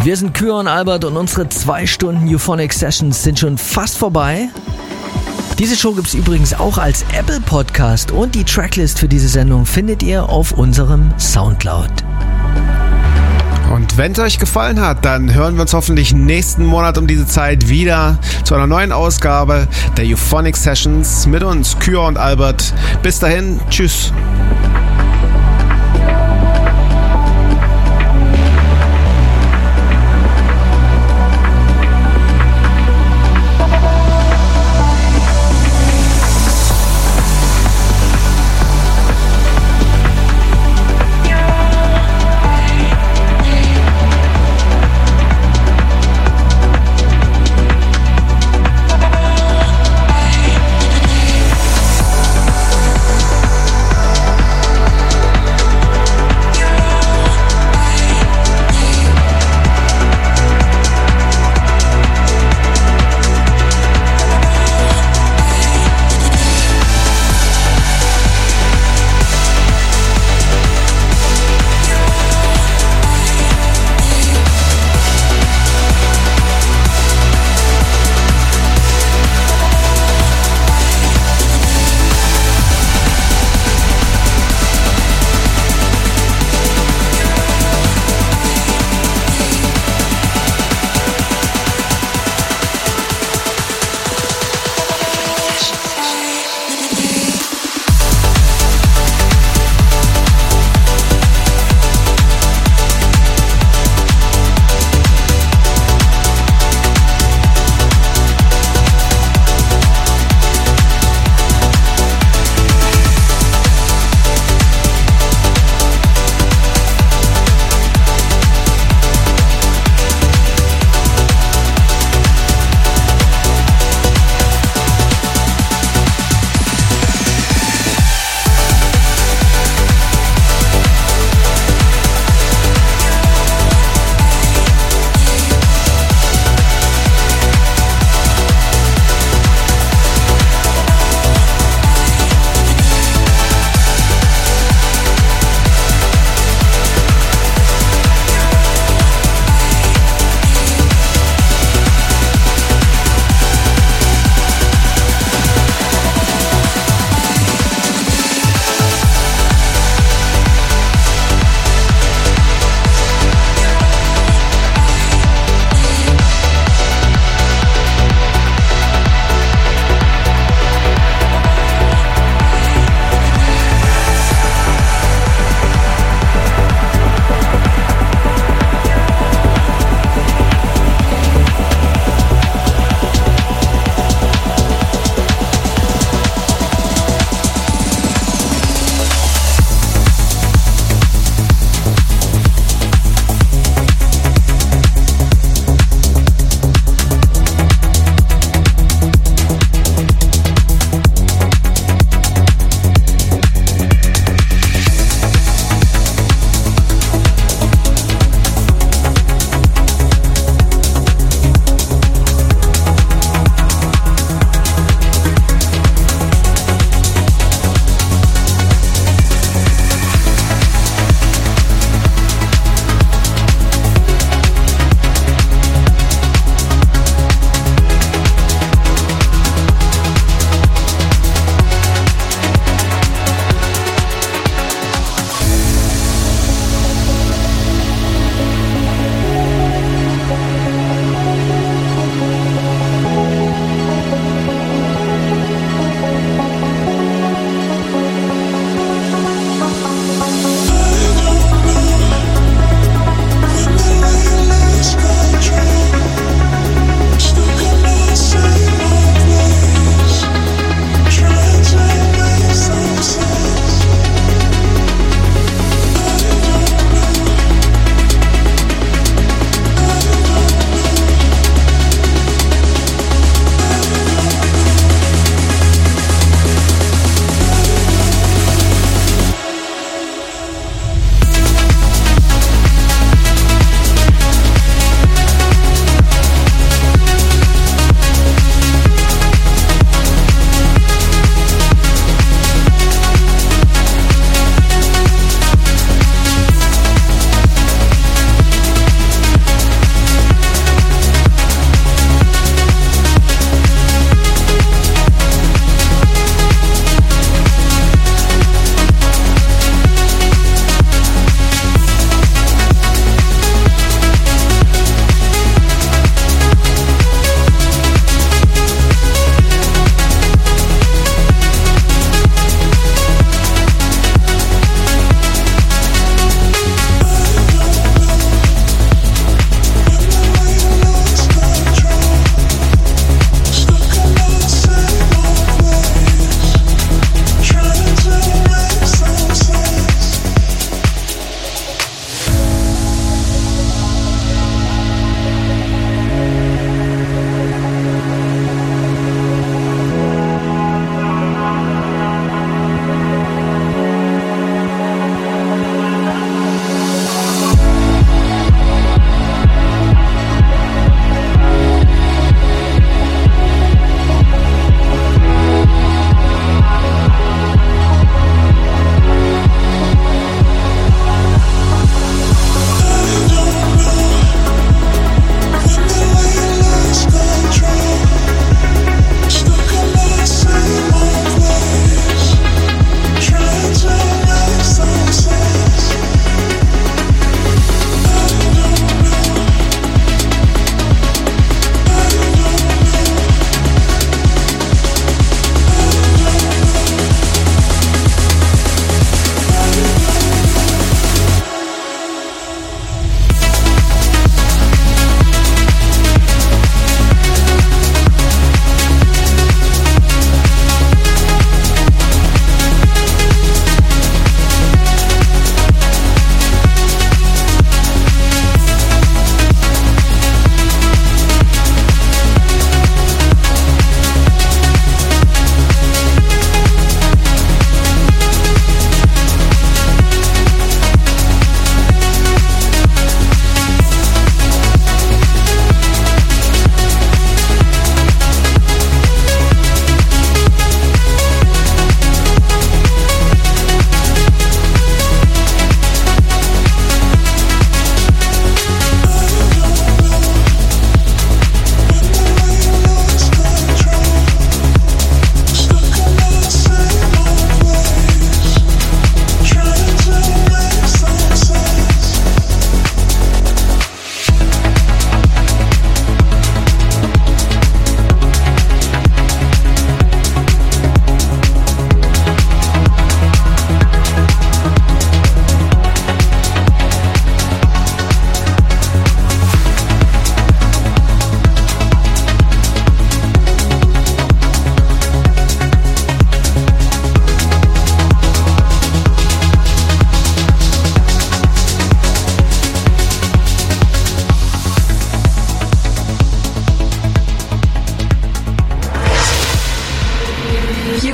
Wir sind Kür und Albert und unsere 2 Stunden Euphonic Sessions sind schon fast vorbei. Diese Show gibt es übrigens auch als Apple Podcast und die Tracklist für diese Sendung findet ihr auf unserem Soundcloud. Und wenn es euch gefallen hat, dann hören wir uns hoffentlich nächsten Monat um diese Zeit wieder zu einer neuen Ausgabe der Euphonic Sessions mit uns, Kür und Albert. Bis dahin, tschüss.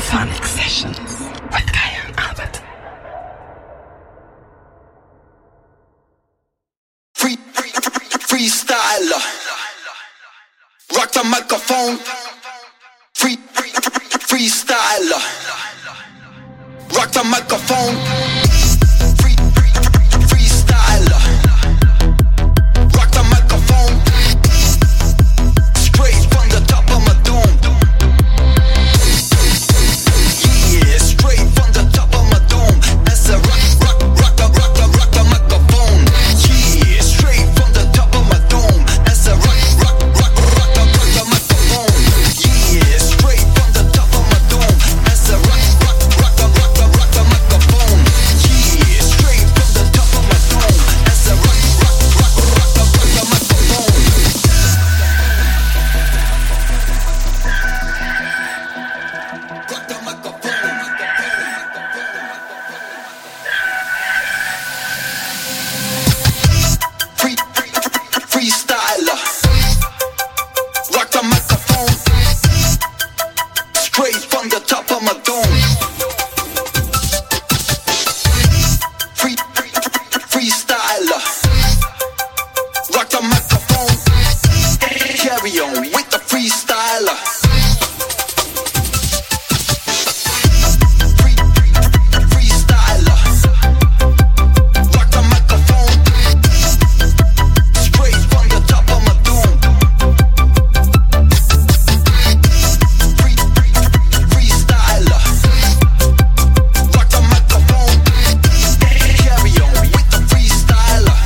Euphonic Sessions with Kaya and Albert. Freestyler. Rock the microphone. Freestyler. Rock the microphone. Freestyler. Rock the microphone. Straight from the top of my dome. Yeah, straight from the top of my dome. That's a rock the microphone. Yeah, straight from the top of my dome. That's a rock the microphone. Yeah, straight from the top of my dome. That's a rock the microphone. Yeah, straight from the top of my dome. That's a rock the microphone. Rock the microphone. Freestyler. Rock the microphone. Straight from the top of my dome. Freestyler. Rock the microphone. Carry on with the freestyler. Freestyler. Rock the microphone. Straight from the top of my dome. Freestyler. Rock the microphone. Carry on with the freestyler.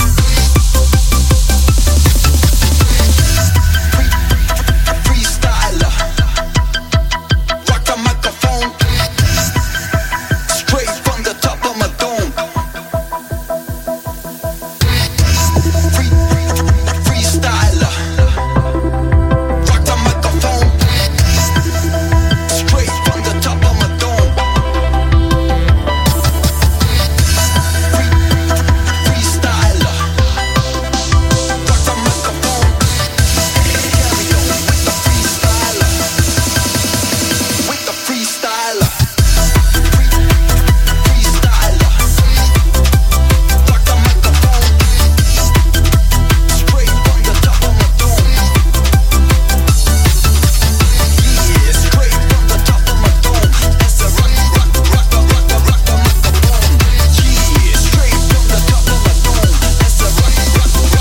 Freestyler. Rock the microphone. Straight from the top of my dome. Freestyler. Rock the microphone. Straight from the top of my dome. Freestyler. Rock the microphone. Carry on with the freestyler. With the freestyler. Freestyler. Rock the microphone. Straight from the top of my dome. Yeah, straight from the top of my dome. That's a rock the microphone. Yeah, straight from the top of my dome. That's a rock the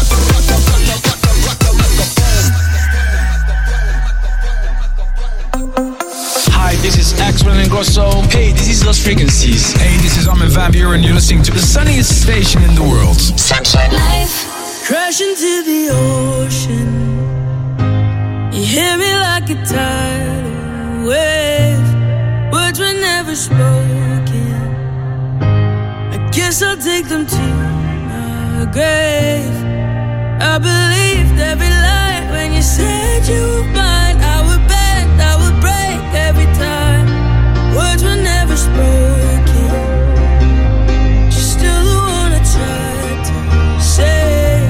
microphone. Hi, this is Axwell and Grosso. Hey, this is Lost Frequencies. Hey, this is Armin van Buuren and you're listening to the sunniest station in the world. Sunshine Life. Crash into the ocean. You hear me like a tidal wave. Words were never spoken. I guess I'll take them to my grave. I believed every lie when you said you were mine. I would bend, I would break every time. Words were never spoken. You're still the one I tried to save.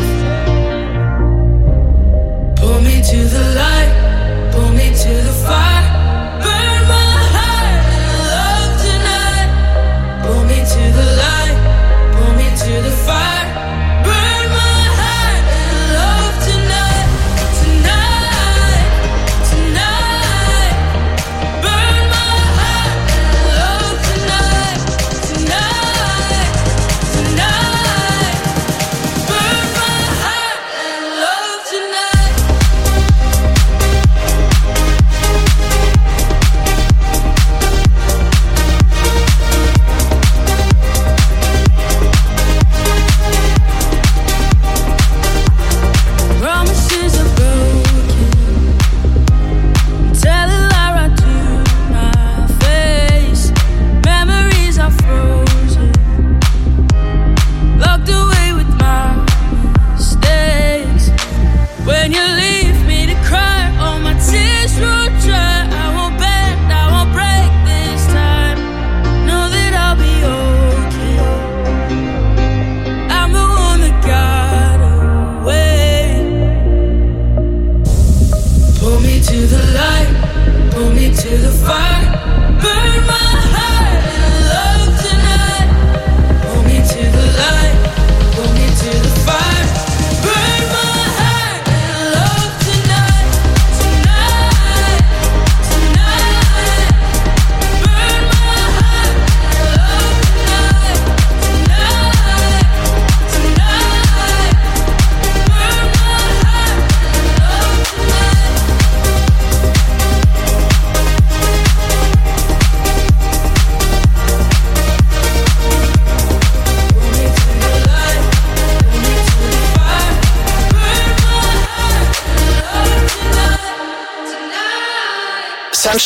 Pull me to the light, pull me to the fire. Burn my heart in love tonight. Pull me to the light, pull me to the fire. Burn my heart in love tonight, tonight.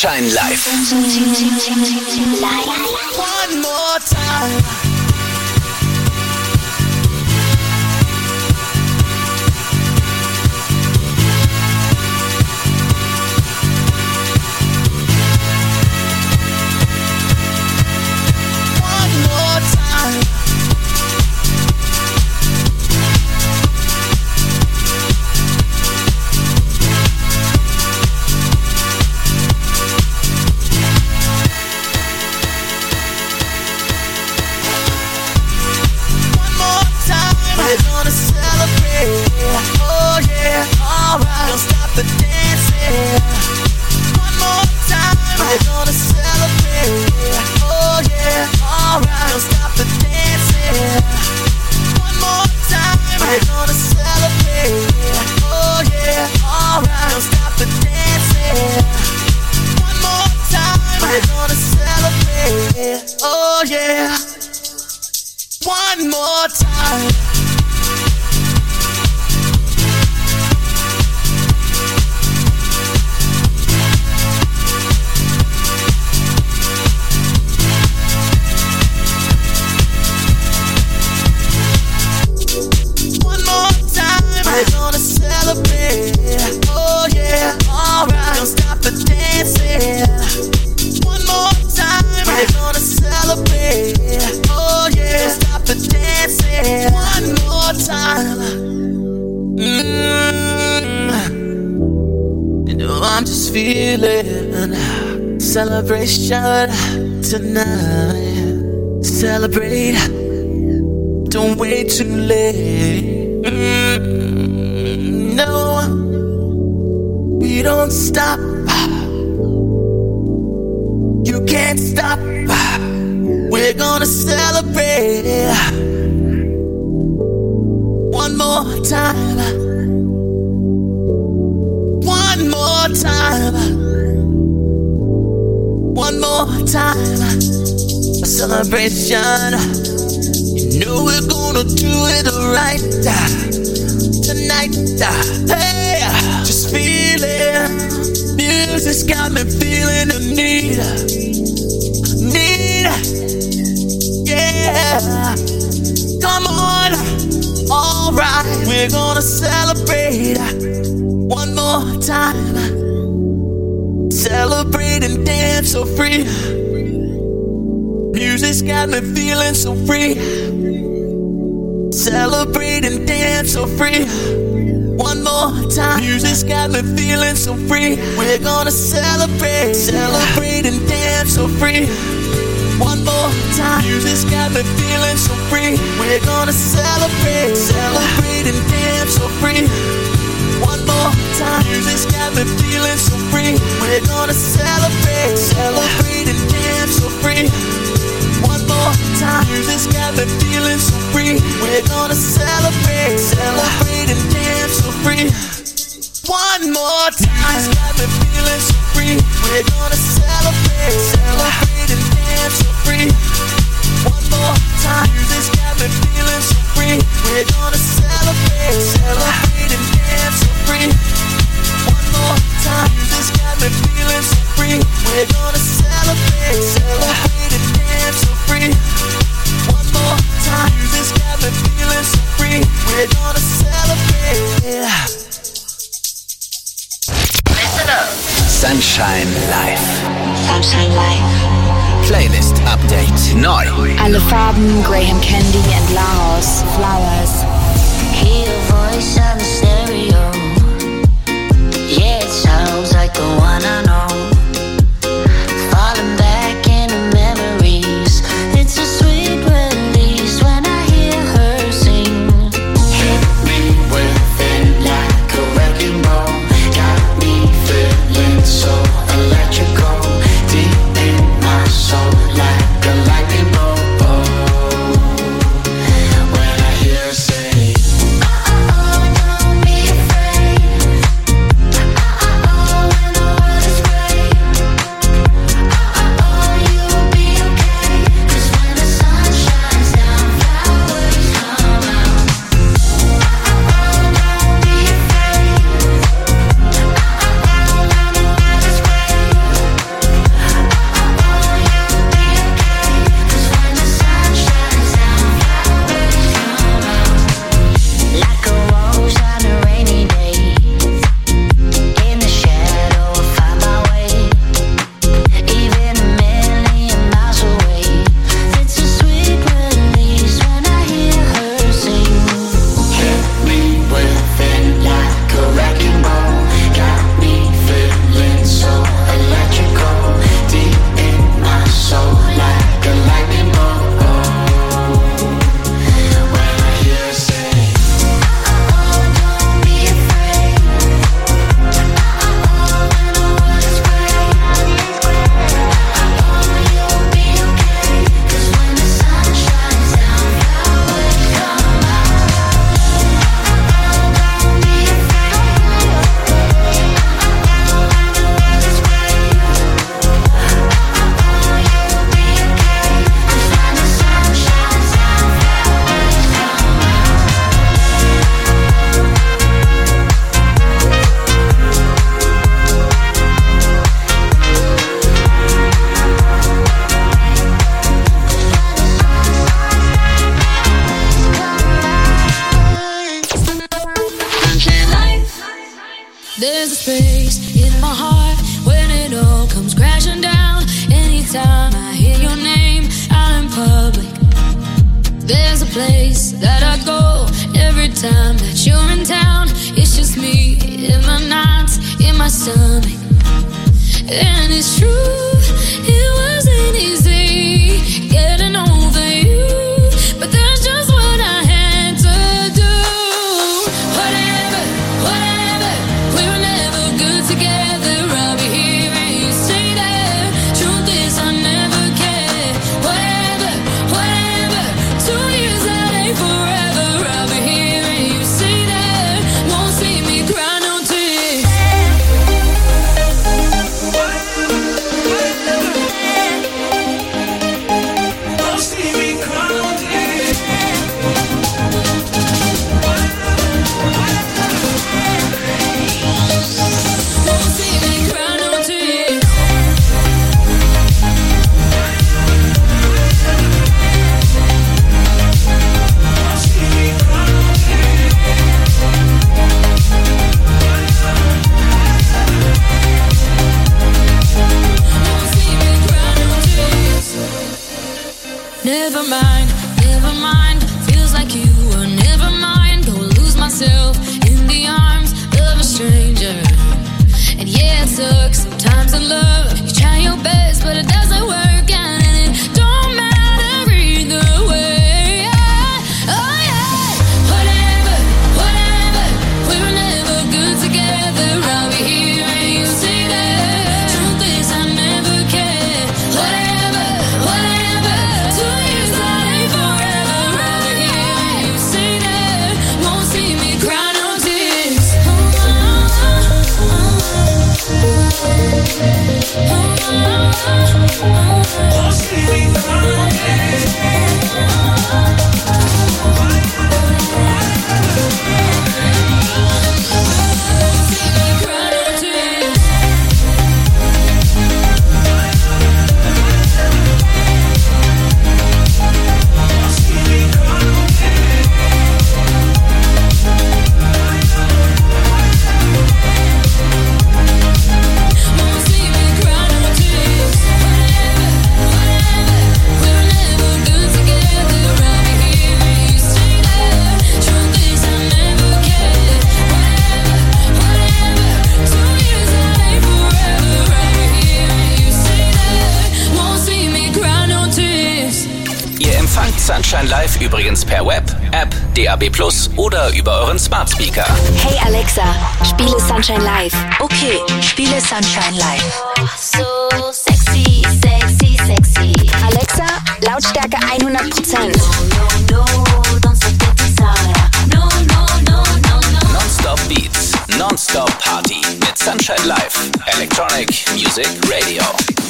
Sunshine Live. One more time. Celebration tonight. Celebrate. Don't wait too late. No, we don't stop. You can't stop. We're gonna celebrate. One more time. One more time. One more time, a celebration. You know we're gonna do it right tonight. Hey, just feel it. Music's got me feeling the need. Yeah, come on. Alright, we're gonna celebrate one more time. Celebrate and dance so free. Music's got me feeling so free. Celebrate and dance so free. One more time. Music's got me feeling so free. We're gonna celebrate. Celebrate and dance so free. One more time. Music's got me feeling so free. We're gonna celebrate. Celebrate and dance so free. One more time. Music's got me feeling so free. We're gonna celebrate. Celebrate and dance so free. One more time. Music's got me feeling so free. We're gonna celebrate. Celebrate and dance so free. One more time. Music's got me feeling so free. We're gonna celebrate. Celebrate and dance so free. One more time. Music's got me feeling so free. We're gonna celebrate. Celebrate and dance so free. One more time. Music's got me feeling so free. We're gonna celebrate. Celebrate and dance so free. One more time. Music's got me feeling so free. We're gonna celebrate. Listen up. Sunshine Live. Sunshine Live. Playlist Update. Neu. Alle Farben, Graham Candy and Laos. Flowers. Hear a voice on the stereo. Yeah, it sounds like the one I know. Falling back into memories. It's a sweet release when I hear her sing. Hit me within like a wrecking ball. Got me feeling so electrical. Deep in my soul like a lightning bolt. When I hear her say, oh, don't be afraid. Oh, when the world is miss me in my nights, in my stomach. And it's true, it wasn't easy getting over you, but that's just what I had to do. Whatever, whatever, we were never good together. I'll be here and you say that. Truth is I never cared. Whatever, whatever, 2 years that ain't forever. I'll be here and you say that. Won't see me cry no tears. Never mind, never mind. Feels like you were never mind. Go lose myself in the arms of a stranger. And yeah, it sucks sometimes in love. You try your best, but it doesn't work out, and it don't matter either way. Oh yeah, whatever, whatever. We were never good together. I'll be here and you say that. Truth is I never cared. Whatever, whatever. 2 years that ain't forever. I'll be here and you say that. Won't see me cry no tears. Won't see me cry no tears. Sunshine Live übrigens per Web, App, DAB+ oder über euren Smart Speaker. Hey Alexa, spiele Sunshine Live. Okay, spiele Sunshine Live. So sexy, sexy, sexy. Alexa, Lautstärke 100%. No, don't stop the desire. No, no, no, no, no. Non-Stop Beats, Non-Stop Party mit Sunshine Live, Electronic Music Radio.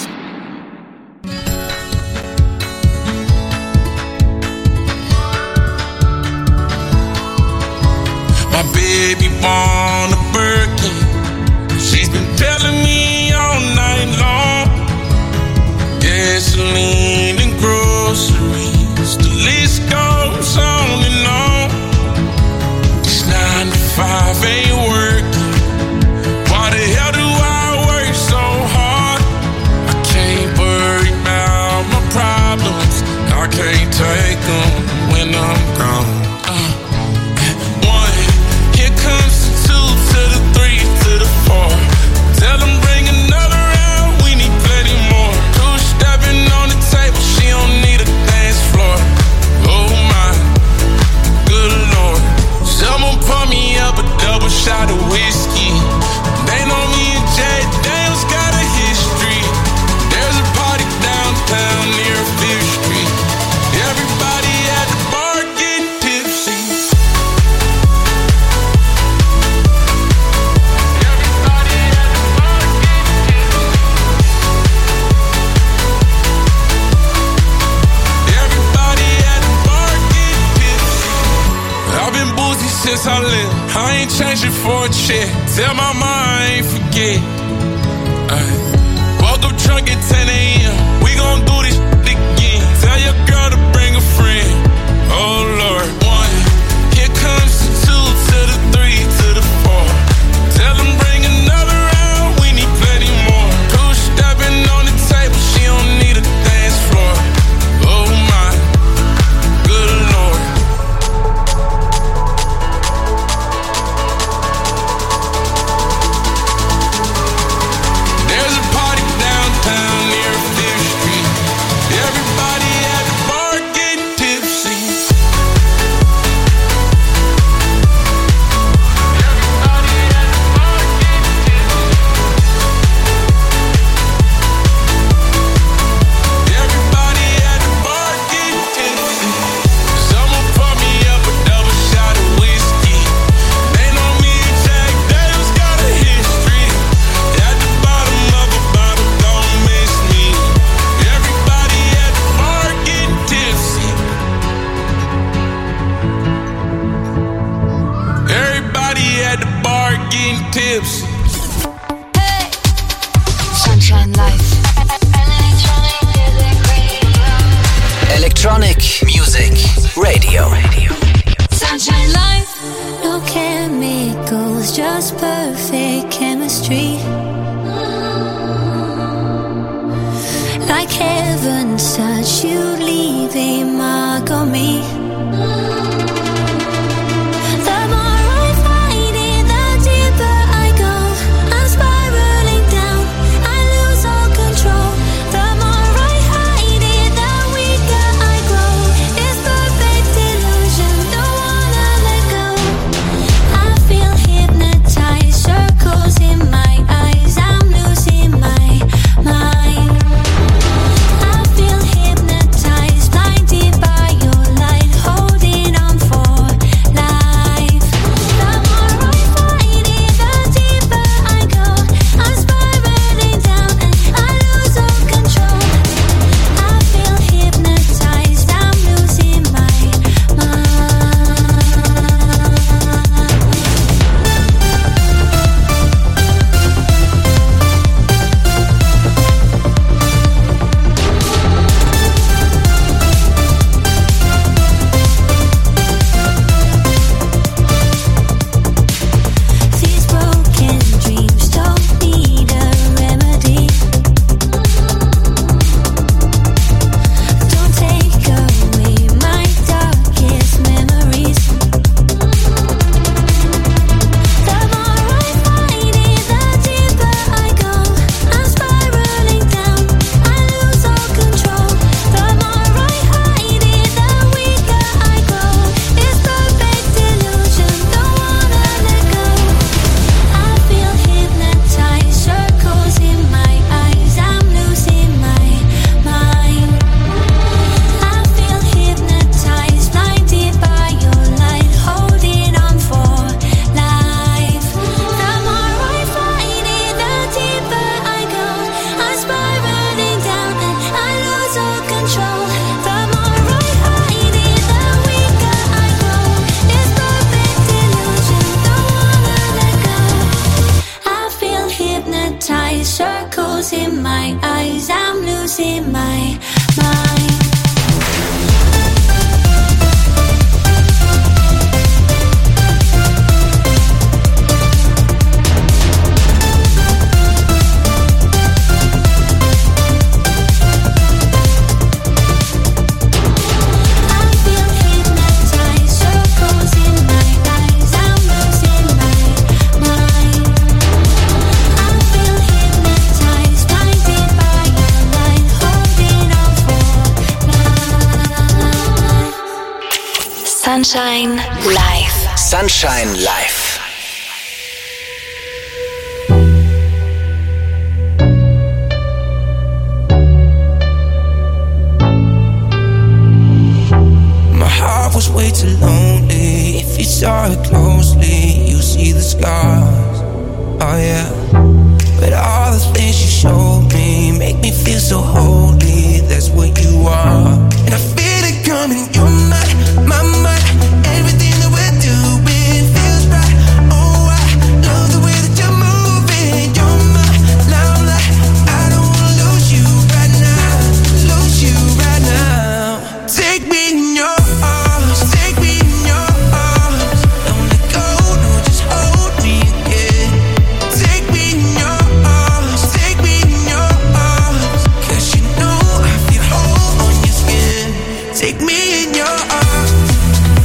My baby born a Birkin. She's been telling me all night long. Gasoline and groceries, the list goes on and on. This 9 to 5 ain't working. Why the hell do I work so hard? I can't worry about my problems. I can't take them when I'm gone. Tell them bring another round, we need plenty more. 2 stepping on the table, she don't need a dance floor. Oh my, good lord. Someone pour me up a double shot of whiskey. They know me and Jay Daniels got a history. There's a party downtown near 5th Street. Everybody at the bar getting tipsy. Since I left, I ain't changing for a check. Tell my mom I ain't forget. Woke up drunk at 10 a.m. We gon' do this again. Tell your girl to bring a friend. Oh Lord, 1. Here comes the 2 to the 3 to the 4. Tell them bring another round. We need plenty more. 2 stepping on the table. She don't need a dance floor. Oh my, good lord. like heaven's touch, you leave a mark on me. The more I fight it, the deeper I go. I'm spiraling down, I lose all control. The more I hide it, the weaker I grow. It's perfect illusion, don't wanna let go. I feel hypnotized, circles in my eyes, I'm losing my mind. I feel hypnotized, blinded by your light, holding on for life. The more I fight it, the deeper I go. I'm spiraling down and I lose all control. I feel hypnotized, I'm losing my mind. These broken dreams don't need a remedy. Don't take away my darkest memories. The more I fight it, the deeper I go. I'm spiraling down, I lose all control. The more I hide it, the weaker I grow. It's perfect illusion, don't wanna let go. I feel hypnotized, circles in my eyes, I'm losing my mind. I feel hypnotized, blinded by your light, holding on for life. The more I fight it, the deeper I go. I'm spiraling down and I lose all control. The more I hide it, the weaker I grow. It's perfect illusion, don't wanna let go. I feel hypnotized, circles in my eyes, I'm losing my mind. I feel hypnotized, circles in my eyes, I'm losing my mind. I feel hypnotized, blinded by your light, holding on for life. Sunshine Live. Sunshine Live. My heart was way too lonely. If you saw it closely, you see the scars. Oh yeah. But all the things you showed me make me feel so holy. That's what you are. And I feel it coming. You're my mind. Everything that we're doing feels right. Oh, I love the way that you're moving. You're my limelight. I don't wanna lose you right now. Lose you right now. Take me in your arms. Take me in your arms. Don't let go. No, just hold me again. Take me in your arms. Take me in your arms. 'Cause you know I feel whole on your skin. Take me in your arms.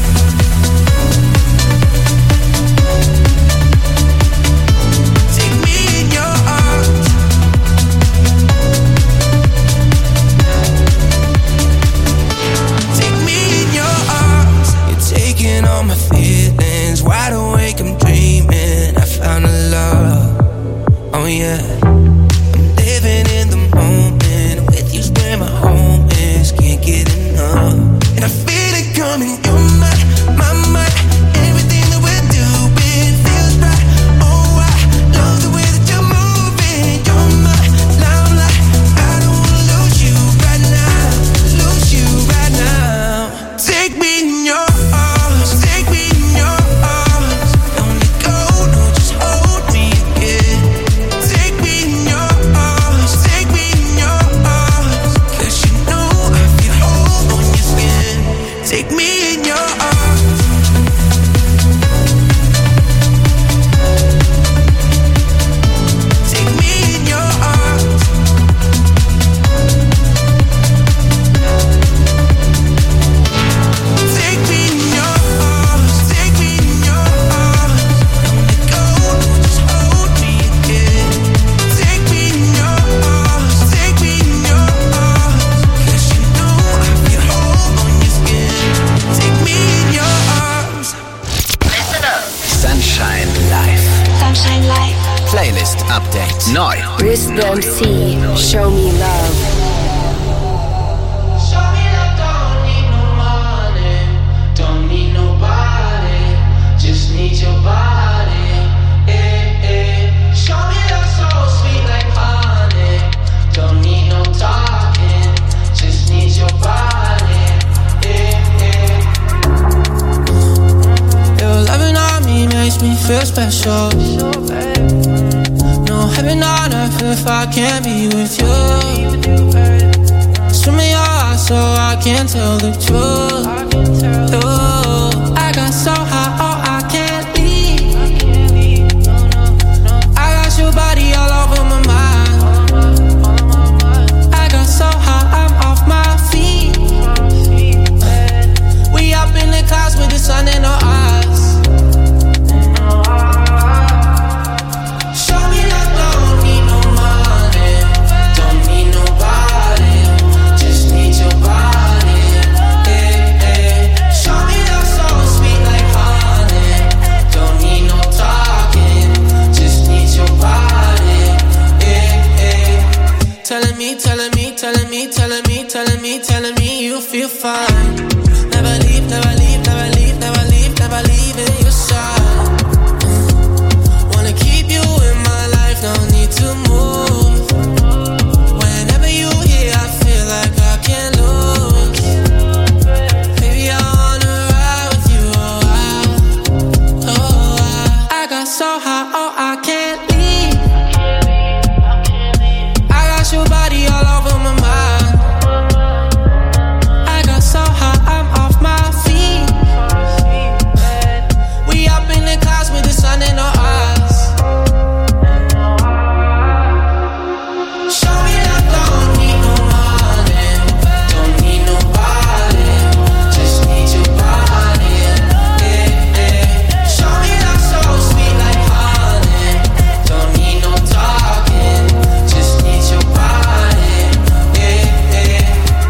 neu. With the MC, Show Me Love. Makes me feel special. No heaven on earth if I can't be with you. Swim in your eyes so I can tell the truth. Oh, I got so high, oh I can't leave. I got your body all over my mind. I got so high, I'm off my feet. We up in the clouds with the sun in our eyes. Telling me you feel fine. Never leave, never leave, never leave, never leave, never leave in your side. Wanna keep you in my life, no need to move. Whenever you here, I feel like I can't lose. Baby, I wanna ride with you, I got so high, oh I can't leave. I got your body all over my mind. So high, I'm off my feet. We up in the clouds with the sun in our eyes. Show me that don't need no money, don't need nobody, just need your body. Yeah, yeah. Show me that so sweet like honey, don't need no talking, just need your body. Yeah, yeah.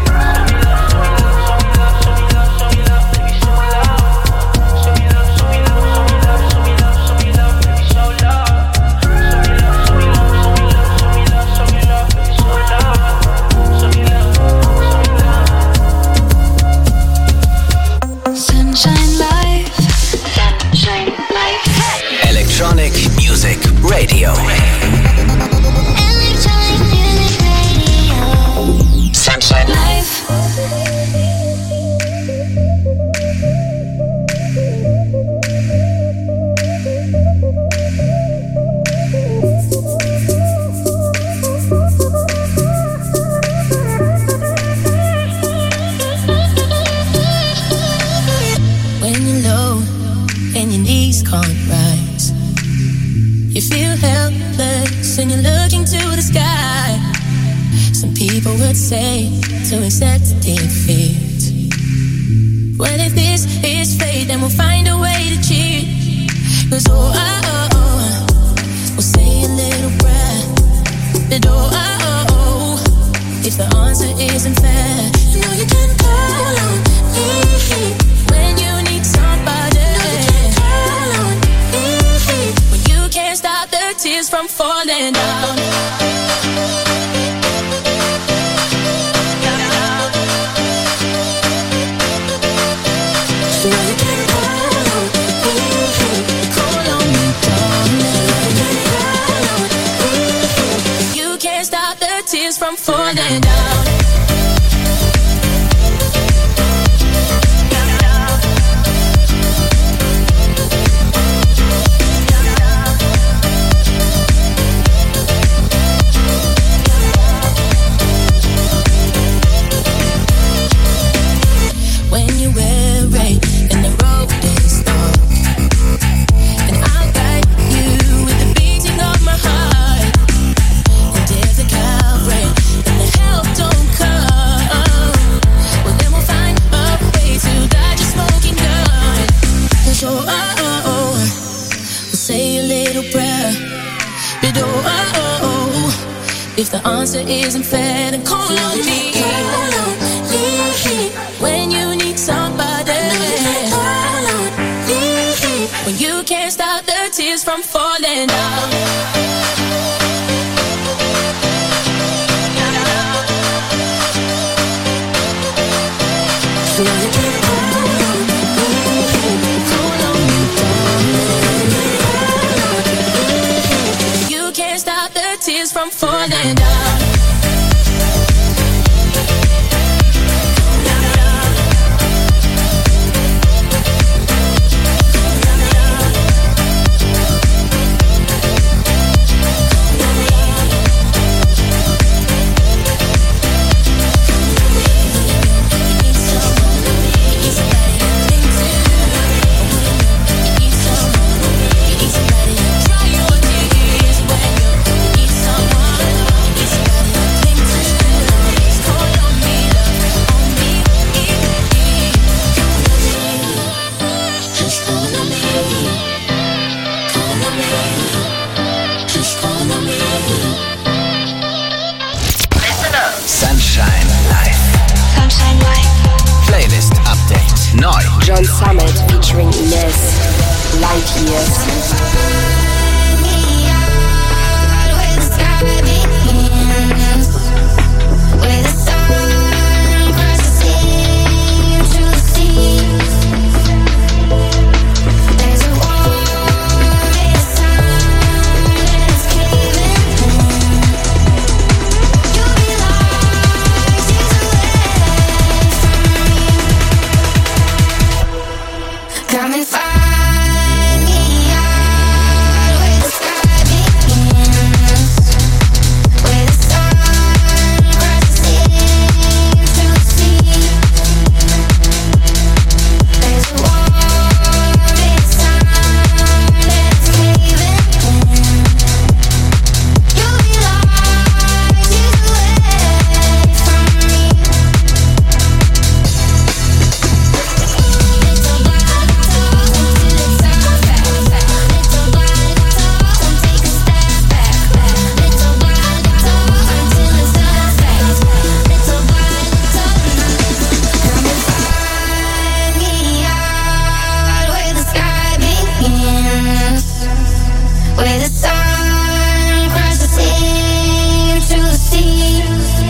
Electronic Music Radio. Electronic music radio. Sunshine Life. When you're low and your knees can't rise, you feel helpless and you're looking to the sky. Some people would say to accept defeat. Well, if this is fate, then we'll find a way to cheat. 'Cause we'll say a little prayer. But if the answer isn't fair, you know you can call on me when you need somebody. When you can't stop the tears from falling down. So you can call on me, darling. You can't stop the tears from falling down. When you're weary and the road is dark, and I'll guide you with the beating of my heart. And if the Calvary and the help don't come, well then we'll find a way to dodge a smoking gun. So we'll say a little prayer. But if the answer isn't fair, then call on me. When you need somebody, when you can't stop the tears from falling down. You can't stop the tears from falling down. Sunshine Live. Sunshine Live. Playlist Update. Neu. John Summit featuring Ines. Light Years. Come and find me out where the sky begins, where the sun crosses into the sea. There's a warm sound that's caving in. You'll be light years away from me. Where the sun crosses into the sea.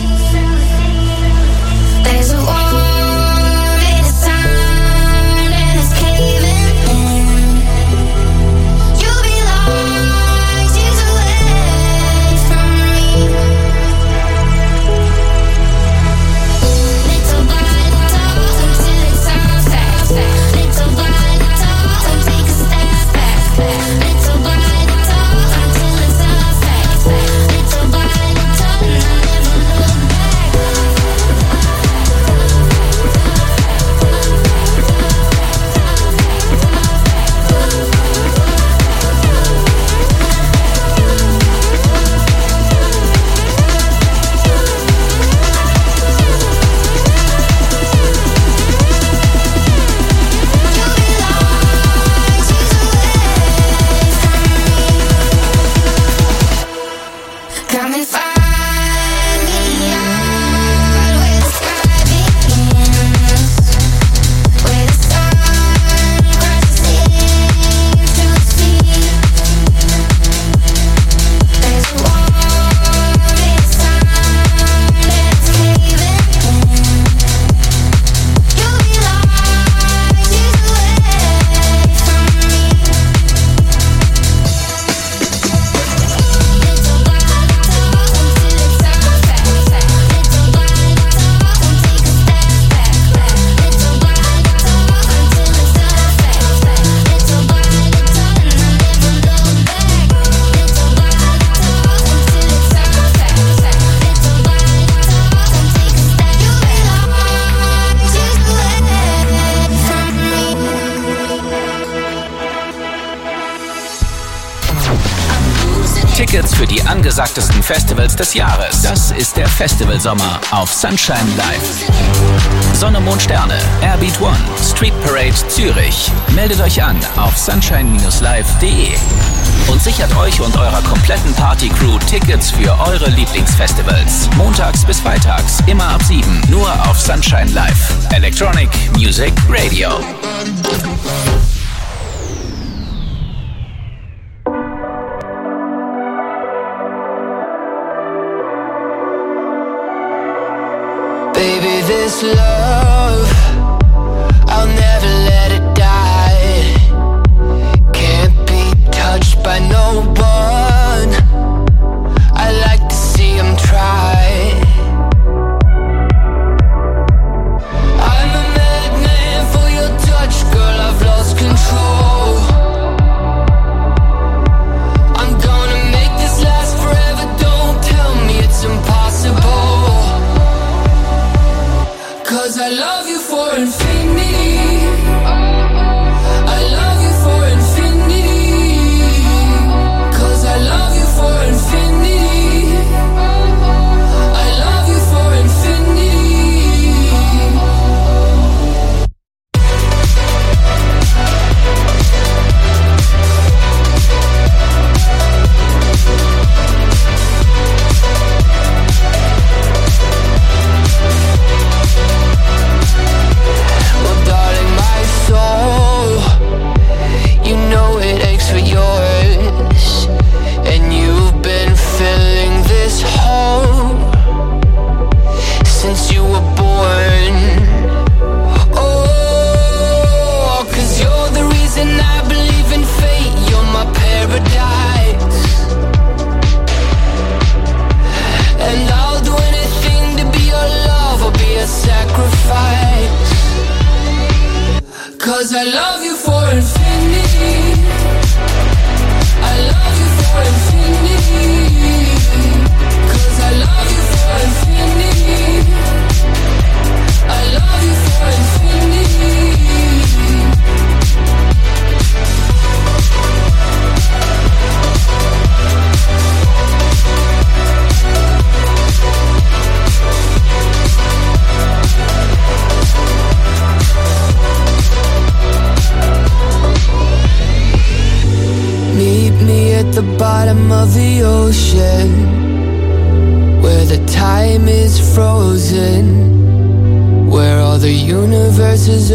There's a warm sound and it's caving in. You'll be light years away from me. Little by little until it sounds fast. Little by little don't take a step back. Little by come and find me out where the sky begins, where the sun crosses into the sea. There's a warm sound that's caving in. You'll be light years away from me. Little by until it sounds fast. Little by don't take a step back. Little by until it sounds fast. Little by and I never look back. Little by until it sounds fast. Little by don't take a step back. You'll be light years away from me. Tickets für die angesagtesten Festivals des Jahres. Das ist der Festivalsommer auf Sunshine Live. Sonne, Mond, Sterne, Airbeat One, Street Parade Zürich. Meldet euch an auf sunshine-live.de und sichert euch und eurer kompletten Party-Crew Tickets für eure Lieblingsfestivals. Montags bis freitags, immer ab 7, nur auf Sunshine Live. Electronic Music Radio. Baby, this love 'Cause I love you for infinity. I love you for infinity. 'Cause I love you for infinity. I love you for infinity. Cause I love you for infinity. I love you for infinity. Cause I love you for infinity. I love you for infinity. At the bottom of the ocean, where the time is frozen, where all the universe is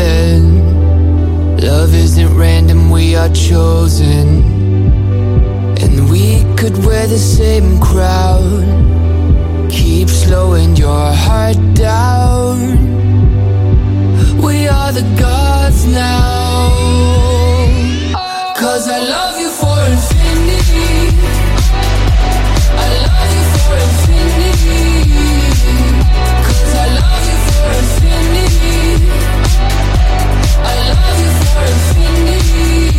open. Love isn't random, we are chosen. And we could wear the same crown. Keep slowing your heart down. We are the gods now. Cause I love you for infinity. I love you for infinity. Cause I love you for infinity. I love you for infinity.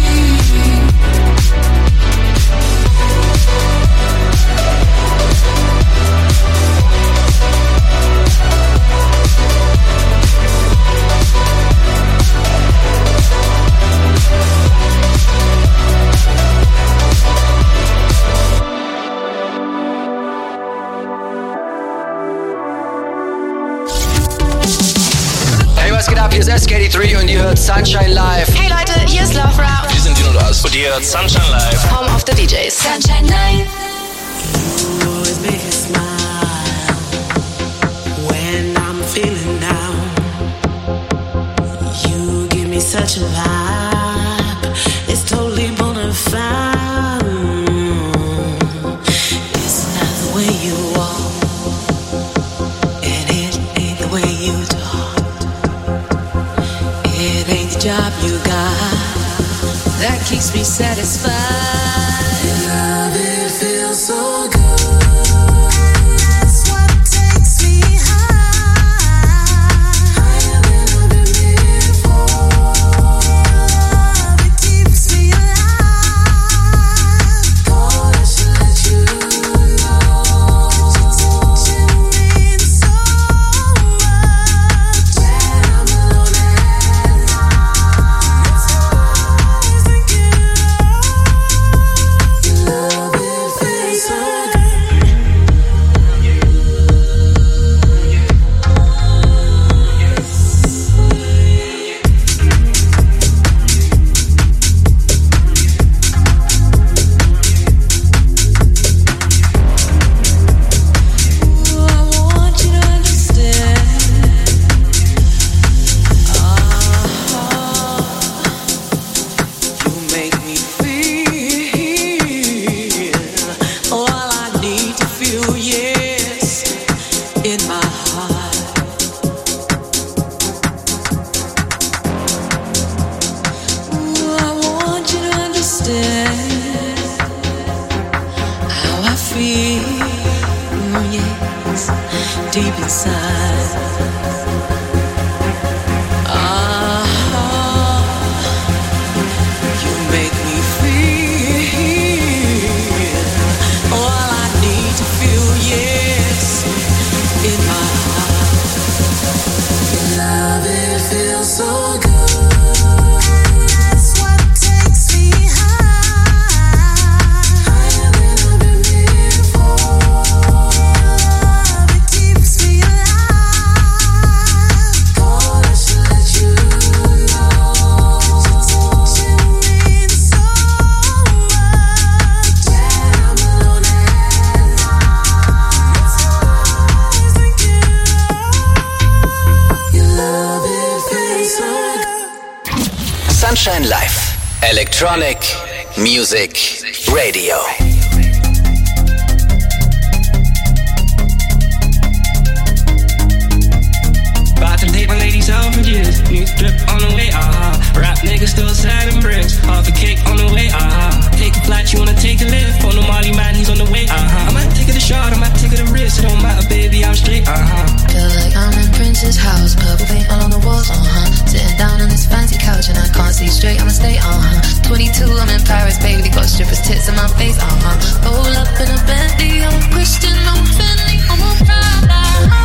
Was geht ab? Hier ist SK83 und ihr hört Sunshine Live. Hey Leute, hier ist Laura. Wir sind Dino Das und ihr hört Sunshine Live. Home of the DJs. Sunshine Live. You always make me smile when I'm feeling down. You give me such a vibe. It's totally bona fide. It's not the way you walk, and it ain't the way you talk. It ain't the job you got that keeps me satisfied. Love, it feels so good. That's what takes me high. Higher than I've been before. Love, it keeps me alive. Thought I should let you know. Your attention means so much. When I'm alone at night, it's always thinking of love. It feels so good. I want you to understand. You make me feel all I need to feel, yes, in my heart. I want you to understand how I feel, yes, deep inside. You make me feel all I need to feel, yes, in my heart. Sunshine Live. Electronic Music Radio. About to take my ladies out for years. New drip on the way, Rap niggas still selling bricks. Half a cake on the way, Take a flight, you wanna take a lift. On the Molly man, he's on the way, I might take it a shot, I might take it a risk. It don't matter, baby, I'm straight, Feel like I'm in Prince's house. Purple paint all on the walls, Sitting down on this fancy couch and I can't see straight, I'ma stay, 22, I'm in Paris, baby. They got strippers' tits in my face, Roll up in a Bentley, I'm a Christian, I'm Fendi, I'm a Prada.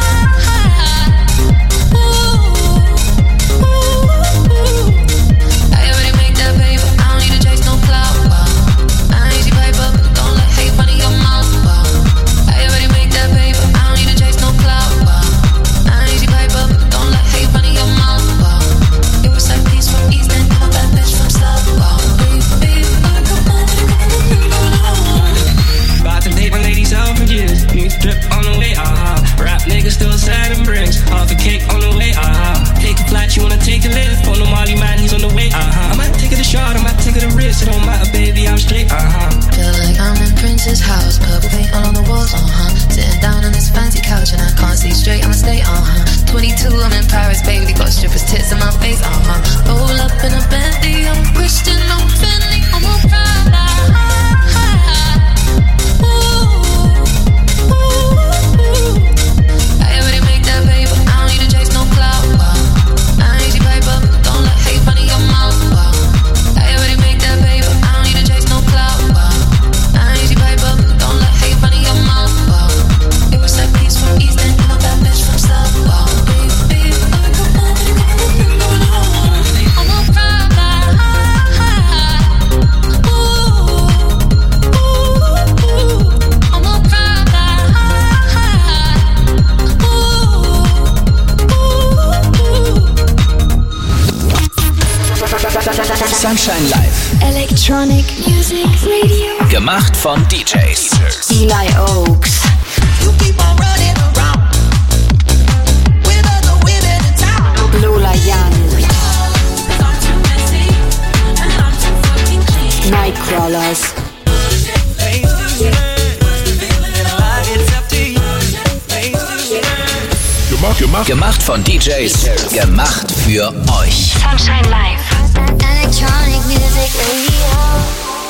I already make that paper, I don't need to chase no clout. I ain't easy paper, don't let hate run in your mouth. I already make that paper, I don't need to chase no clout. I ain't easy paper, don't let hate run in your mouth. You was like peace from East End, I'm a bad bitch from South. About to take my ladies out for years. New drip on the way, Rap niggas still selling bricks. Half a cake on the way, Take a flight, you wanna take a lift. On the Molly man, he's on the way, I might take it a shot, I might take it a risk. It don't matter, baby, I'm straight, Feel like I'm in Prince's house. Purple paint all on the walls, Sitting down on this fancy couch and I can't see straight, I'ma stay, 22, I'm in Paris, baby. They got strippers' tits in my face, Roll up in a Bentley, I'm a Christian, I'm Fendi, I'm a Prada. I already make that paper, I don't need to chase no clout. I ain't easy paper, don't let hate run in your mouth. I already make that paper, I don't need to chase no clout. I ain't easy paper, don't let hate run in your mouth. It was that piece from East End, I'm a bad bitch from South. Baby, I'm a Prada. I'm a Prada. Sunshine Live. Electronic Music Radio. Gemacht von DJs. Eli Oaks. You keep on running around with other women in town. Lola Young. Nightcrawlers. Gemacht von DJs. Gemacht für euch. Sunshine Live. Electronic Music Radio.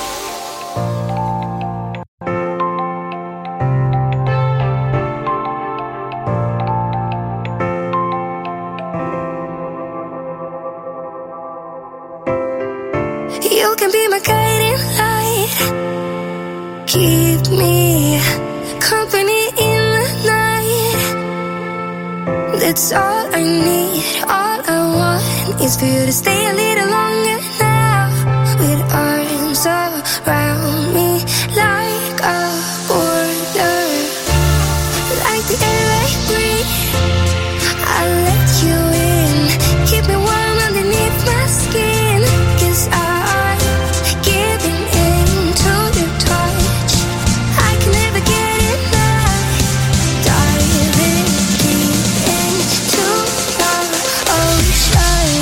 You can be my guiding light. Keep me company in the night. That's all I need. All I want is for you to stay a little longer now. With arms around me like a border. Like the air I breathe, I'll let you in. Keep me warm underneath my skin. 'Cause I'm giving in to your touch. I can never get enough. Diving deep into the ocean.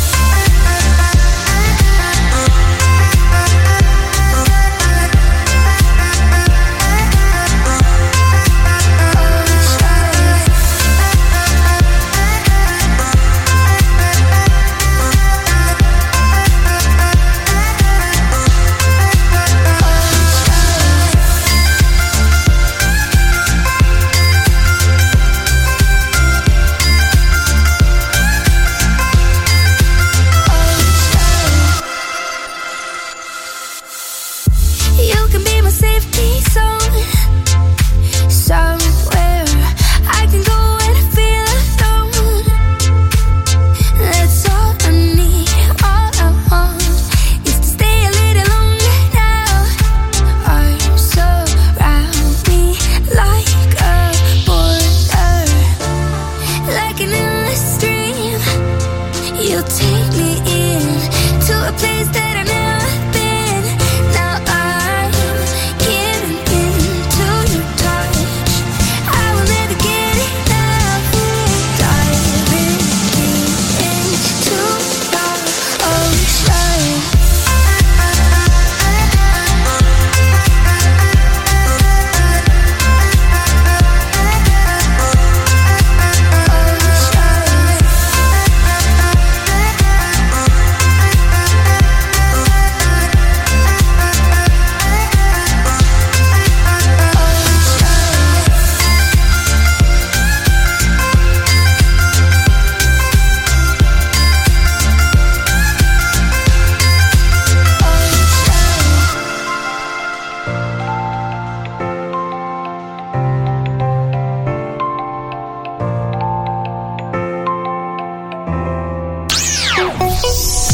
You can be my safety zone. Somewhere I can go and feel alone. That's all I need. All I want is to stay a little longer now. Arms around me like a border. Like an endless stream, you'll take me in to a place that I've never been. Now I'm giving into your touch. I will never get enough. Diving deep into the ocean.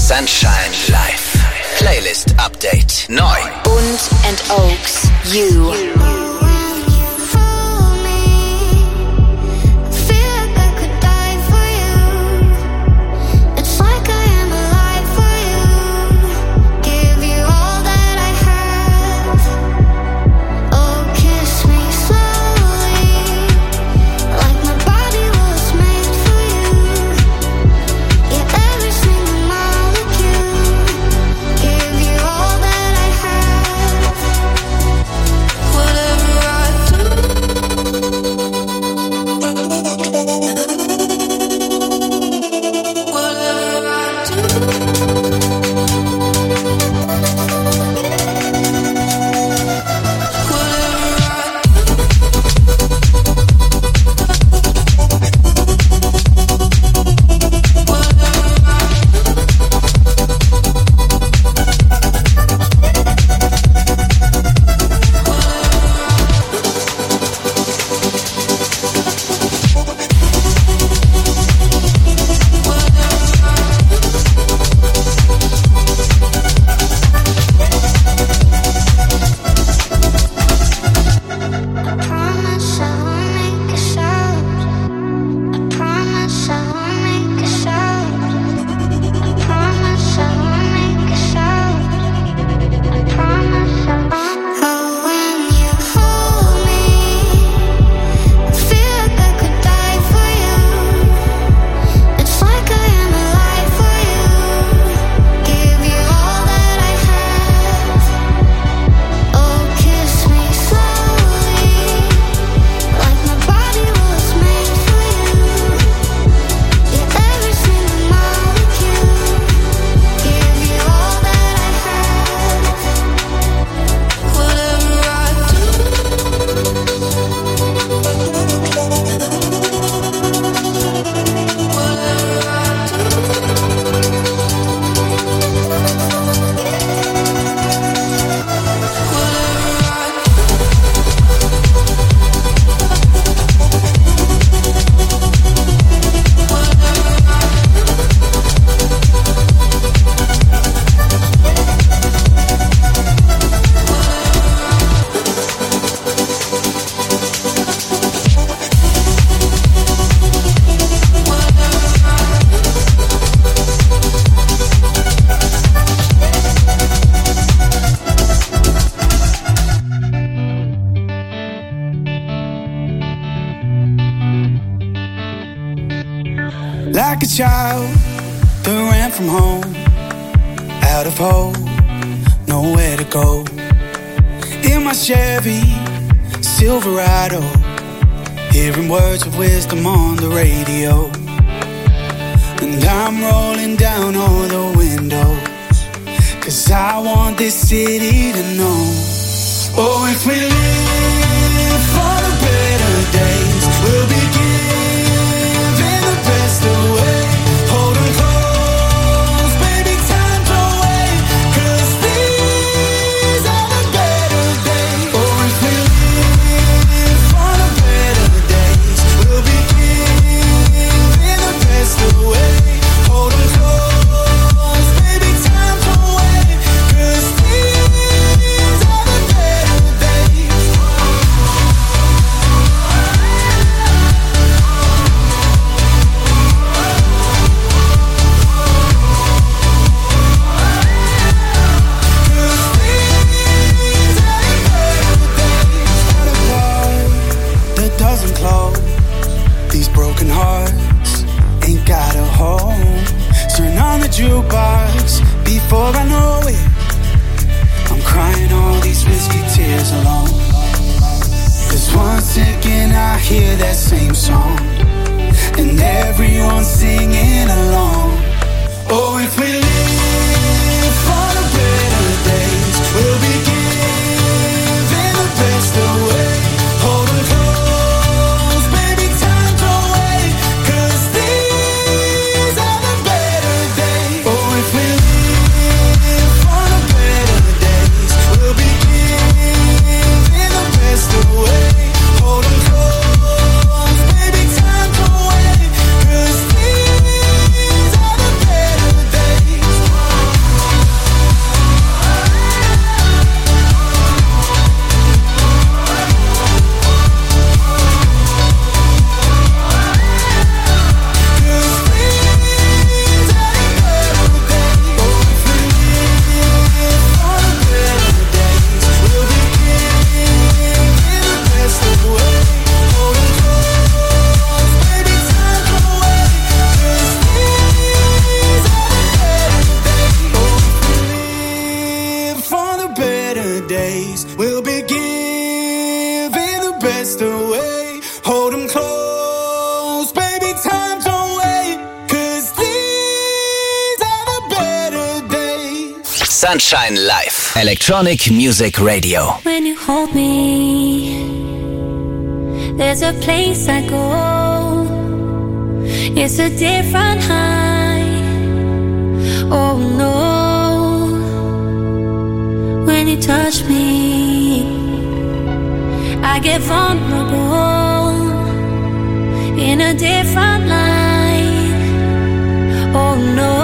Sunshine Live. Playlist Update neu. Bund and Oaks, You. Like a child that ran from home, out of hope, nowhere to go. In my Chevy Silverado, hearing words of wisdom on the radio. And I'm rolling down all the windows, 'cause I want this city to know. Oh, if we live for the better days, we'll be giving the best away. Hold 'em close, baby, time to wait, 'cause these are the better days. Oh, if we live for the better days, we'll be giving the best away. Hold 'em close, baby, time to wait, 'cause these are the better days. That doesn't close. These broken hearts ain't got a home. Turn on the jukebox before I know it. I'm crying all these risky tears alone. 'Cause one second I hear that same song, and everyone's singing along. Oh, if we live for the better days, we'll be giving the best away. Hold 'em close, baby, time to wait, 'cause these are the better days. Oh, if we live for the better days, we'll be giving the best away. Hold 'em close, baby, time Sunshine Live. Electronic Music Radio. When you hold me, there's a place I go. It's a different high. Oh no. When you touch me, I get vulnerable in a different light. Oh no.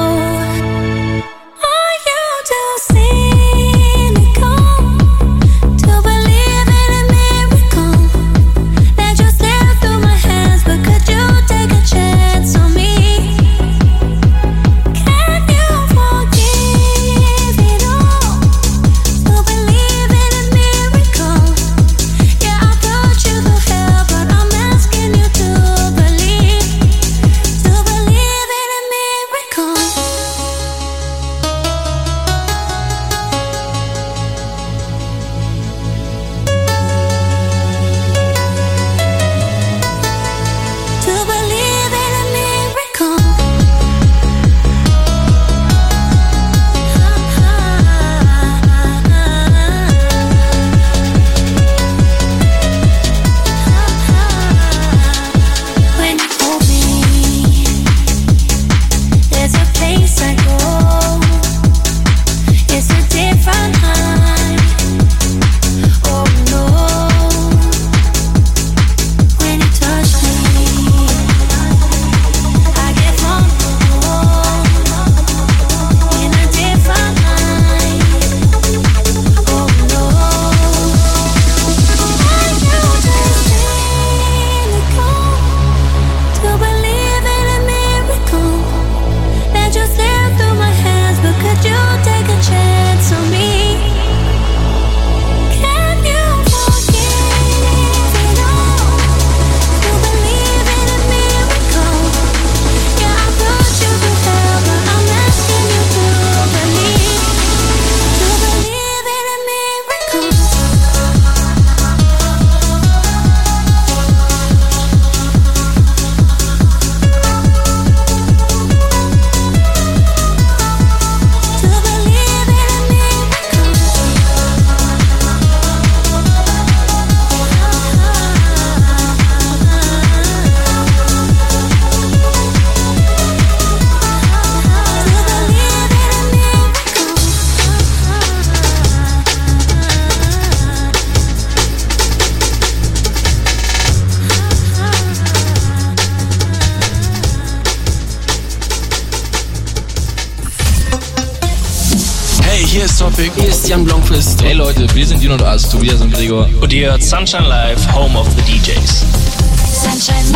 Hier ist Jan Blomqvist. Hey Leute, wir sind Dino As, Tobias und Gregor. Und ihr hört Sunshine Live, Home of the DJs. Sunshine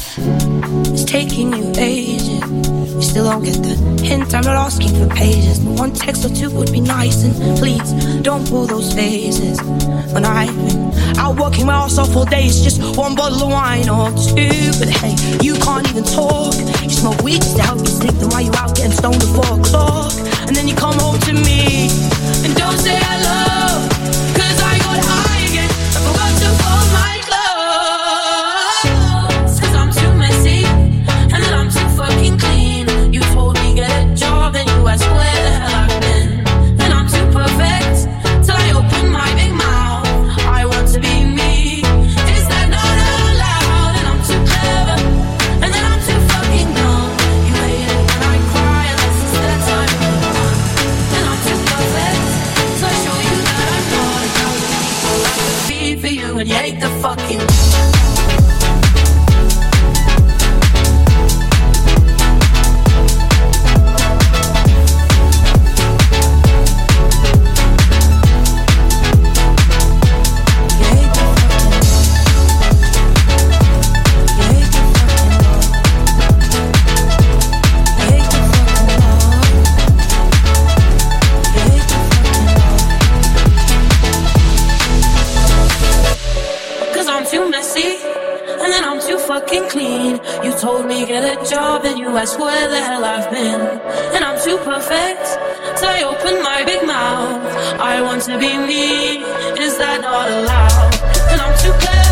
Live is taking you ages. You still don't get the hint, I'm not asking for pages. One text or two would be nice, and please don't pull those faces. When I've been out working my ass off all day, it's just one bottle of wine or two. But hey, you can't even talk. You smoke weed just to help you sleep, then why you out getting stoned at 4 o'clock? And then you come home to me and don't say hello, 'cause I got high again, I forgot to fold my clothes. 'Cause I'm too messy and then I'm too fucking clean. You told me get a job and you asked where the hell I've been. And I'm too perfect till I open my big mouth. I want to be me, is that not allowed? And I'm too clever and then I'm too fucking dumb. You hate it when I cry unless it's that time of the month. And I'm too perfect, so I show you that I'm not a thousand people I could be for you, and you hate the fucking. Clean. You told me get a job and you asked where the hell I've been. And I'm too perfect till I open my big mouth. I want to be me, is that not allowed? And I'm too clever.